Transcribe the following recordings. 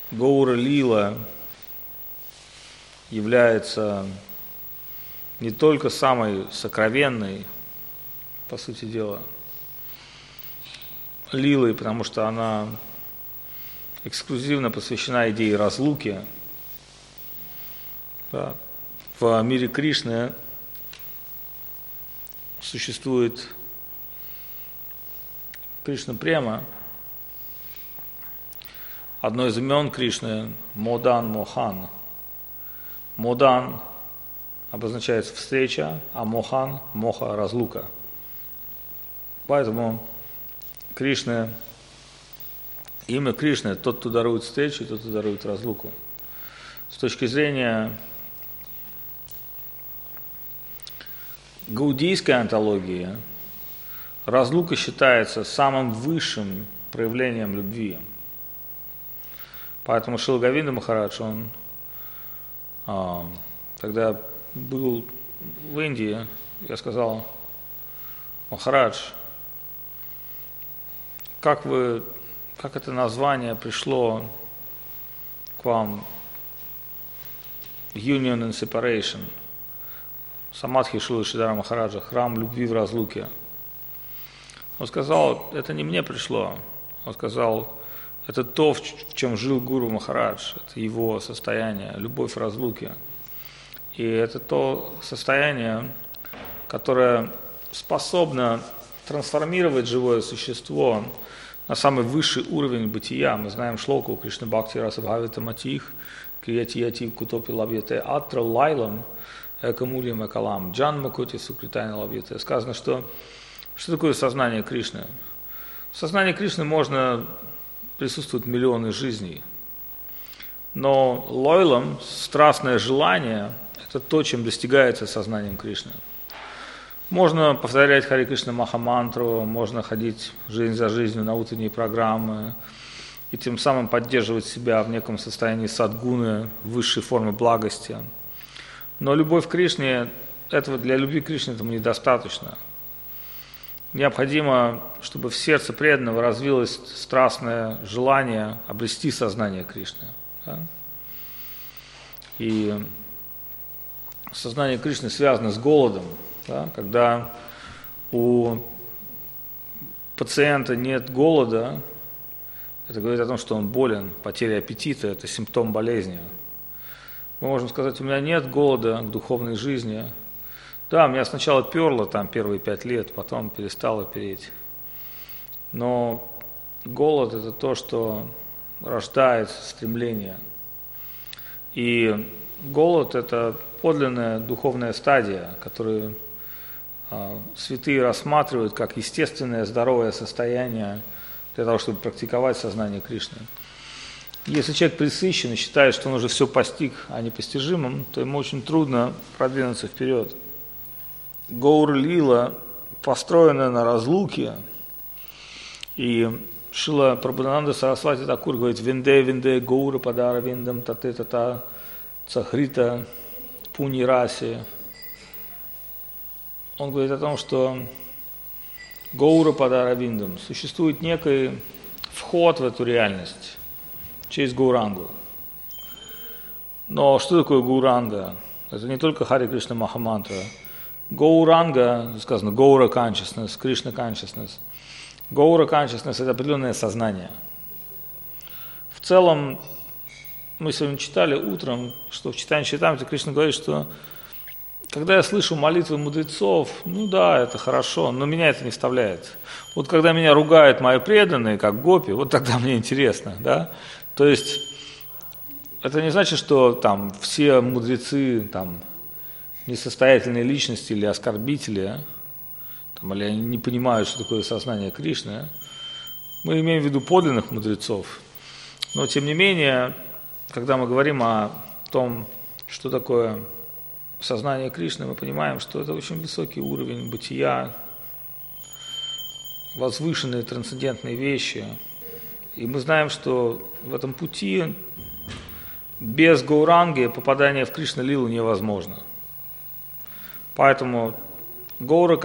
Гаура Лила является не только самой сокровенной, по сути дела, лилой, потому что она эксклюзивно посвящена идее разлуки. Да. В мире Кришны существует Кришна Према. Одно из имен Кришны – Модан Мохан. Модан обозначает встреча, а Мохан – моха – разлука. Поэтому Кришна, имя Кришны – тот, кто дарует встречу, тот, кто дарует разлуку. С точки зрения гаудийской антологии, разлука считается самым высшим проявлением любви. Поэтому Шрила Говинда Махарадж, он, когда был в Индии, я сказал: Махарадж, как это название пришло к вам, Union and Separation, Самадхи Шрилы Шридхара Махараджа, храм любви в разлуке. Он сказал: это не мне пришло. Он сказал: это то, в чем жил Гуру Махарадж, это его состояние, любовь в разлуке. И это то состояние, которое способно трансформировать живое существо на самый высший уровень бытия. Мы знаем шлоку Кришна Бхакти Расабхавита Матих, Криятияти Кутопи Лабьяте Атра Лайлам Экамулиям Экалам Джанма Коти Сукритайна Лабьяте. Сказано, что такое сознание Кришны. В сознании Кришны можно присутствовать миллионы жизней. Но лойлам, страстное желание, это то, чем достигается сознанием Кришны. Можно повторять Харе Кришна Махамантру, можно ходить жизнь за жизнью на утренние программы и тем самым поддерживать себя в неком состоянии садгуны, высшей формы благости. Но любовь к Кришне, для любви к Кришне этому недостаточно. Необходимо, чтобы в сердце преданного развилось страстное желание обрести сознание Кришны. Да? И сознание Кришны связано с голодом. Да? Когда у пациента нет голода, это говорит о том, что он болен, потеря аппетита – это симптом болезни. Мы можем сказать: у меня нет голода к духовной жизни. Да, меня сначала перло первые 5 лет, потом перестало переть. Но голод – это то, что рождает стремление. И голод – это подлинная духовная стадия, которую святые рассматривают как естественное здоровое состояние для того, чтобы практиковать сознание Кришны. Если человек пресыщен и считает, что он уже все постиг, а непостижимым, то ему очень трудно продвинуться вперед. Гаура Лила построена на разлуке, и Шрила Прабхудананда Сарасвати Такур говорит: «Винде, винде, гаура падара виндам, тате тата, цахрита, пуни раси». Он говорит о том, что гаура падара виндам, существует некий вход в эту реальность через Гаурангу. Но что такое Гауранга? Это не только Харе Кришна Махамантра. Гауранга, сказано, Гаура Consciousness, Кришна Consciousness. Гаура Consciousness – это определенное сознание. В целом, мы сегодня читали утром, что в читании Чайтамрити Кришна говорит, что когда я слышу молитвы мудрецов, ну да, это хорошо, но меня это не вставляет. Вот когда меня ругают мои преданные, как гопи, вот тогда мне интересно, да. То есть это не значит, что все мудрецы несостоятельные личности или оскорбители, или они не понимают, что такое сознание Кришны. Мы имеем в виду подлинных мудрецов. Но тем не менее, когда мы говорим о том, что такое сознание Кришны, мы понимаем, что это очень высокий уровень бытия, возвышенные трансцендентные вещи. И мы знаем, что в этом пути без гауранги попадание в Кришна-лилу невозможно. Поэтому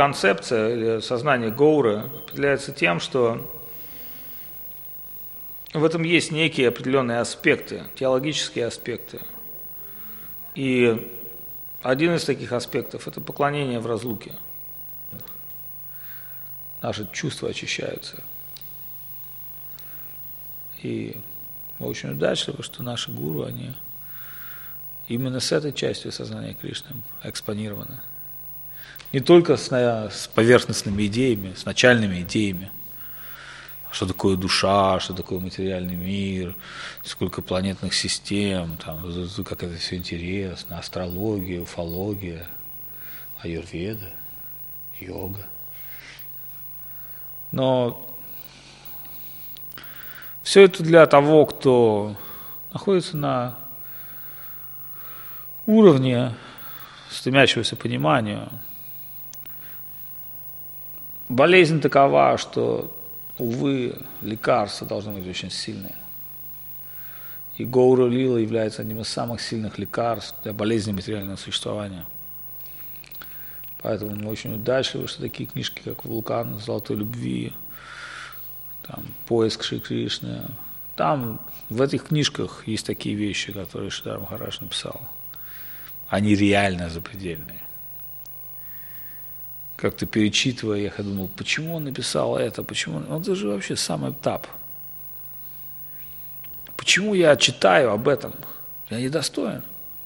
гаура-концепция или сознание гауры определяется тем, что в этом есть некие определенные аспекты, теологические аспекты. И один из таких аспектов – это поклонение в разлуке. Наши чувства очищаются. И мы очень удачливы, что наши гуру, они именно с этой частью сознания Кришны экспонированы. Не только с поверхностными идеями, с начальными идеями, что такое душа, что такое материальный мир, сколько планетных систем, там, как это все интересно, астрология, уфология, аюрведа, йога. Но все это для того, кто находится на уровне стремящегося пониманию. Болезнь такова, что, увы, лекарства должны быть очень сильные. И Гаура Лила является одним из самых сильных лекарств для болезни материального существования. Поэтому мы очень удачливы, что такие книжки, как «Вулкан золотой любви», там, «Поиск Шри Кришны», там в этих книжках есть такие вещи, которые Шридар Махарадж написал. Они реально запредельные. Как-то перечитывая, я думал, почему он написал это, почему он... Это же вообще самый этап. Почему я читаю об этом? Я недостоин.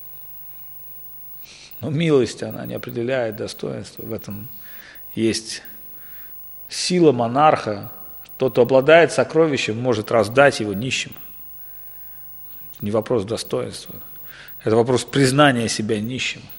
Но милость, она не определяет достоинство. В этом есть сила монарха. Тот, кто обладает сокровищем, может раздать его нищим. Это не вопрос достоинства. Это вопрос признания себя нищим.